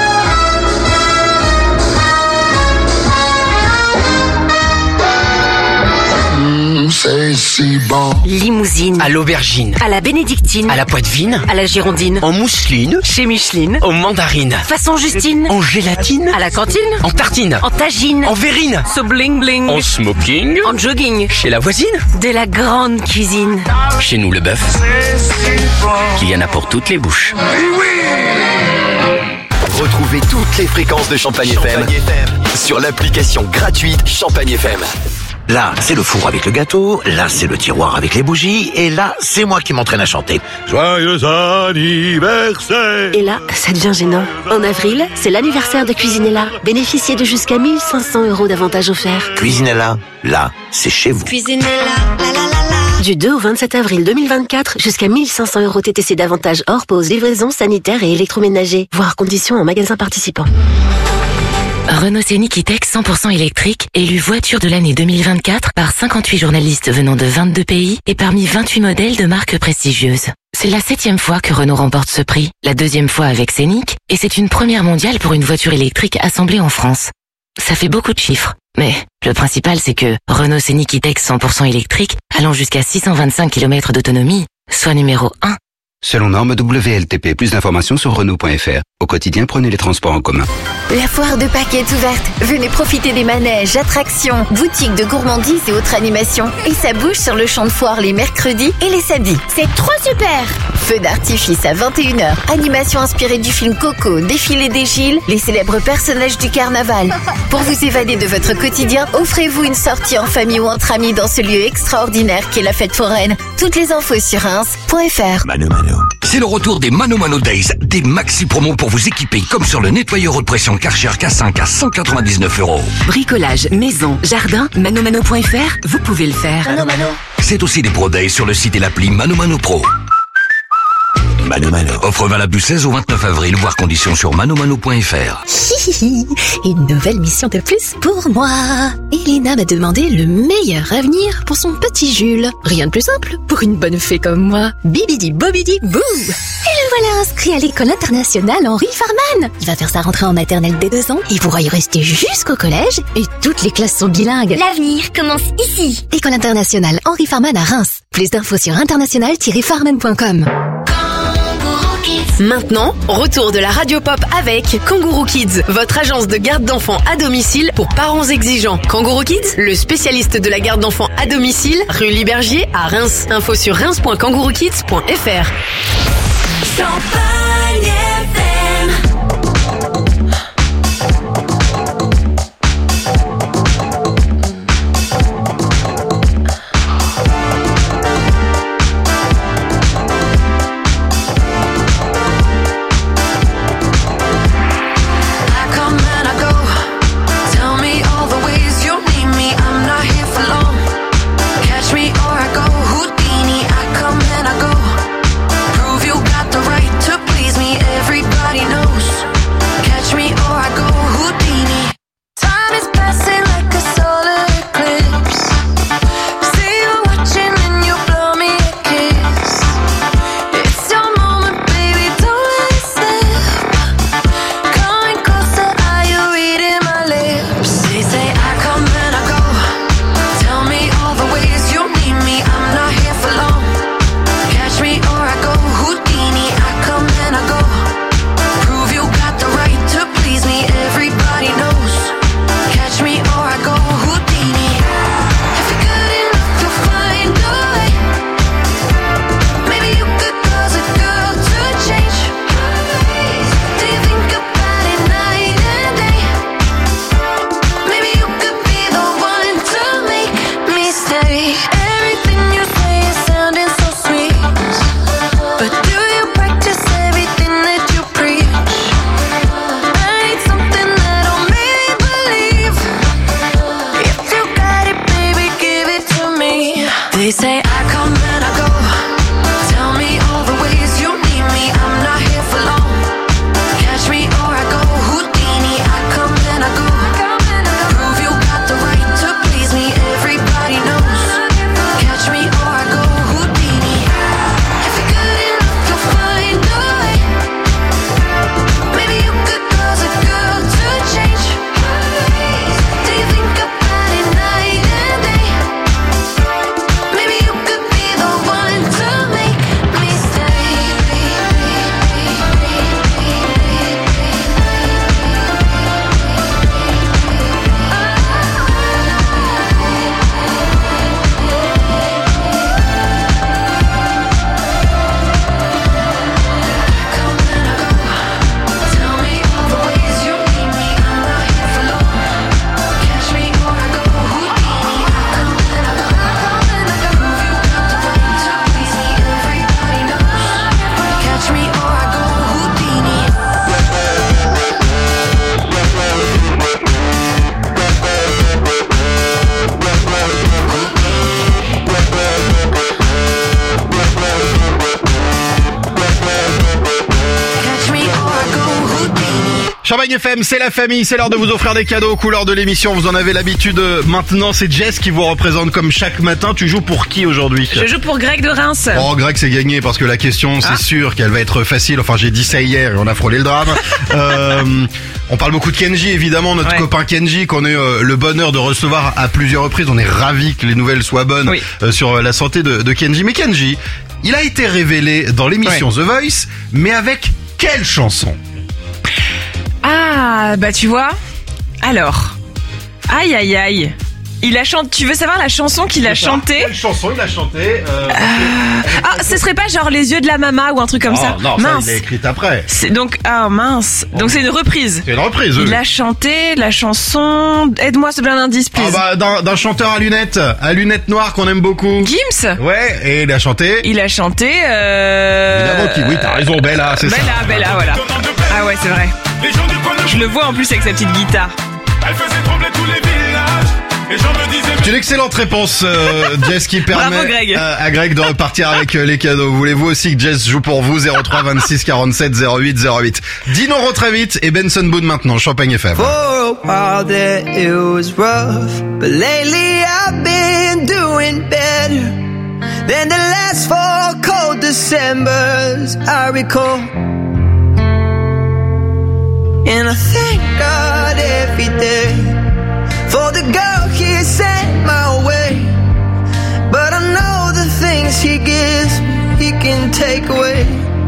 C'est si bon. Limousine. À l'aubergine. À la bénédictine. À la poitevine. À la girondine. En mousseline. Chez Micheline. Aux mandarines. Façon Justine. En gélatine. À la cantine. En tartine. En tagine. En verrine. So bling bling. En smoking. En jogging. Chez la voisine. De la grande cuisine. Chez nous, le bœuf, qu'il y en a pour toutes les bouches. Retrouvez toutes les fréquences de Champagne FM sur l'application gratuite Champagne FM. Là, c'est le four avec le gâteau, là, c'est le tiroir avec les bougies, et là, c'est moi qui m'entraîne à chanter. Joyeux anniversaire. Et là, ça devient gênant. En avril, c'est l'anniversaire de Cuisinella. Bénéficiez de jusqu'à 1 500€ d'avantages offerts. Cuisinella, là, c'est chez vous. Cuisinella, Du 2 au 27 avril 2024, jusqu'à 1 500€ TTC d'avantages hors pause, livraison, sanitaire et électroménager. Voir conditions en magasin participant. Renault Scénic E-Tech 100% électrique, élu voiture de l'année 2024 par 58 journalistes venant de 22 pays et parmi 28 modèles de marques prestigieuses. C'est la 7e fois que Renault remporte ce prix, la 2e fois avec Scénic, et c'est une première mondiale pour une voiture électrique assemblée en France. Ça fait beaucoup de chiffres, mais le principal c'est que Renault Scénic E-Tech 100% électrique, allant jusqu'à 625 km d'autonomie, soit numéro 1. Selon norme WLTP, plus d'informations sur Renault.fr. Au quotidien, prenez les transports en commun. La foire de Pâques est ouverte. Venez profiter des manèges, attractions, boutiques de gourmandises et autres animations. Et ça bouge sur le champ de foire les mercredis et les samedis. C'est trop super! Feu d'artifice à 21h. Animation inspirée du film Coco, défilé des Gilles, les célèbres personnages du carnaval. Pour vous évader de votre quotidien, offrez-vous une sortie en famille ou entre amis dans ce lieu extraordinaire qu'est la fête foraine. Toutes les infos sur reims.fr. Mano Mano. C'est le retour des Mano Mano Days, des maxi promos pour vous équiper, comme sur le nettoyeur haute pression Karcher K5 à 199€. Bricolage, maison, jardin, manomano.fr, vous pouvez le faire. Mano Mano. C'est aussi des Pro Days sur le site et l'appli Mano Mano Pro. Mano Mano. Offre valable du 16 au 29 avril, voir conditions sur manomano.fr. Une nouvelle mission de plus pour moi. Elena m'a demandé le meilleur avenir pour son petit Jules. Rien de plus simple pour une bonne fée comme moi. Bibidi bobidi bou. Et le voilà inscrit à l'école internationale Henri Farman. Il va faire sa rentrée en maternelle dès 2 ans. Il pourra y rester jusqu'au collège et toutes les classes sont bilingues. L'avenir commence ici. École internationale Henri Farman à Reims. Plus d'infos sur international-farman.com. Maintenant, retour de la radio pop avec Kangourou Kids, votre agence de garde d'enfants à domicile pour parents exigeants. Kangourou Kids, le spécialiste de la garde d'enfants à domicile, rue Libergier à Reims. Info sur reims.kangouroukids.fr. Champagne FM. Please Champagne FM, c'est la famille, c'est l'heure de vous offrir des cadeaux aux couleurs de l'émission. Vous en avez l'habitude. Maintenant, c'est Jess qui vous représente comme chaque matin. Tu joues pour qui aujourd'hui? Je joue pour Greg de Reims. Oh, Greg, c'est gagné parce que la question, c'est sûr qu'elle va être facile. Enfin, j'ai dit ça hier et on a frôlé le drame. On parle beaucoup de Kenji, évidemment, notre copain Kenji, qu'on a eu le bonheur de recevoir à plusieurs reprises. On est ravis que les nouvelles soient bonnes sur la santé de Kenji. Mais Kenji, il a été révélé dans l'émission The Voice, mais avec quelle chanson? Ah, bah tu vois. Alors, aïe aïe aïe. Il a chanté. Tu veux savoir la chanson qu'il a chantée? Quelle chanson il a chanté? Ah, ce serait pas genre Les yeux de la mama ou un truc comme ça? Non, mince. Ça, il l'a écrite après. C'est donc mince. Donc c'est une reprise. C'est une reprise. Il a chanté la chanson. Aide-moi, s'il te plaît, un indice, please. Ah bah d'un chanteur à lunettes noires qu'on aime beaucoup. Gims. Ouais, et il a chanté. Évidemment oui, t'as raison, Bella, c'est ça. Bella, voilà. Ah ouais, c'est vrai. Je le vois en plus avec sa petite guitare. Elle faisait trembler tous les villages. Et j'en me disais... C'est une excellente réponse, Jess, qui permet Bravo, Greg. à Greg de repartir avec les cadeaux. Voulez-vous aussi que Jess joue pour vous? 03 26 47 08 08. Dino très vite et Benson Boone maintenant, Champagne FM. For a while there it was rough, but lately I've been doing better than the last 4 cold Decembers I recall. And I thank God every day for the girl He sent my way. But I know the things He gives me, He can take away.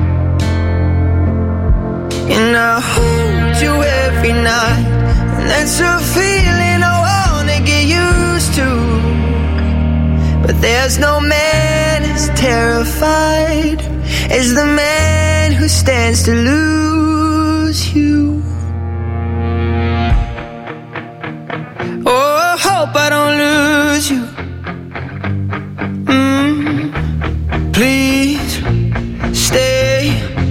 And I hold you every night, and that's a feeling I wanna get used to. But there's no man as terrified as the man who stands to lose you. Oh, I hope I don't lose you. Please stay.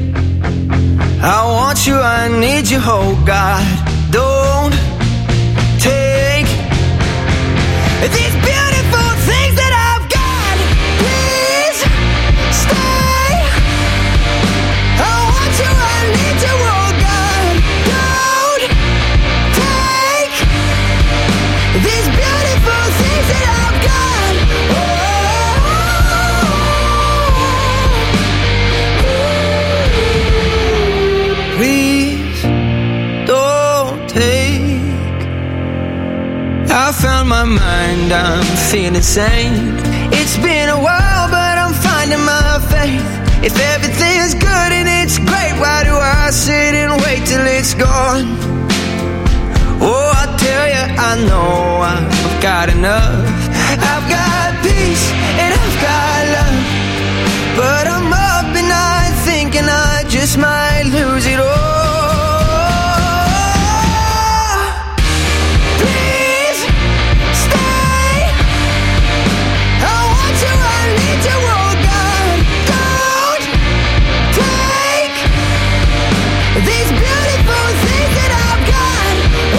I want you, I need you, oh God. Don't take these beautiful things that I've got. Please stay. I want you, I need you, oh God. Don't take these beautiful things that I've got. Please don't take. I found my mind, I'm feeling sane. It's been a while, but I'm finding my faith. If everything's good and it's great, why do I sit and wait till it's gone? Oh, I tell you, I know I've got enough. I've got peace and I've got love, but I'm up at night thinking I just might lose it all. Please stay. I want you, I need you, oh God. Don't take these beautiful things that I've got.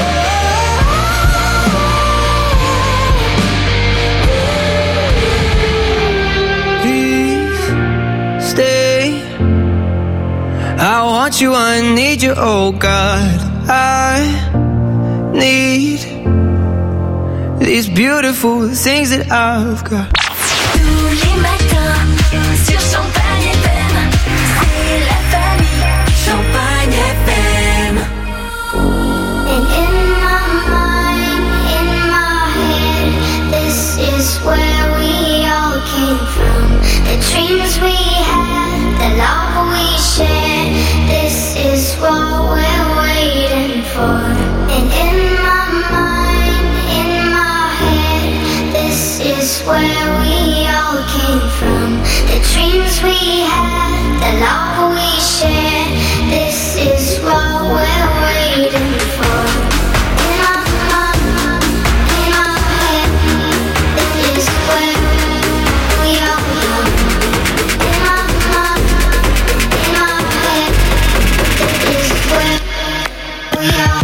Please stay. I want you, I need you, oh God. I need these beautiful things that I've got. Tous les matins, sur Champagne FM, c'est la famille Champagne FM. And in my mind, in my head, this is where we all came from. The dreams we had, the love we shared, this is what we're waiting for. And in my mind, in my head, this is where we all came from. The dreams we had, the love we shared, this is what we're waiting for. In my mind, in my head, this is where we all come. In my mind, in my head, this is where we all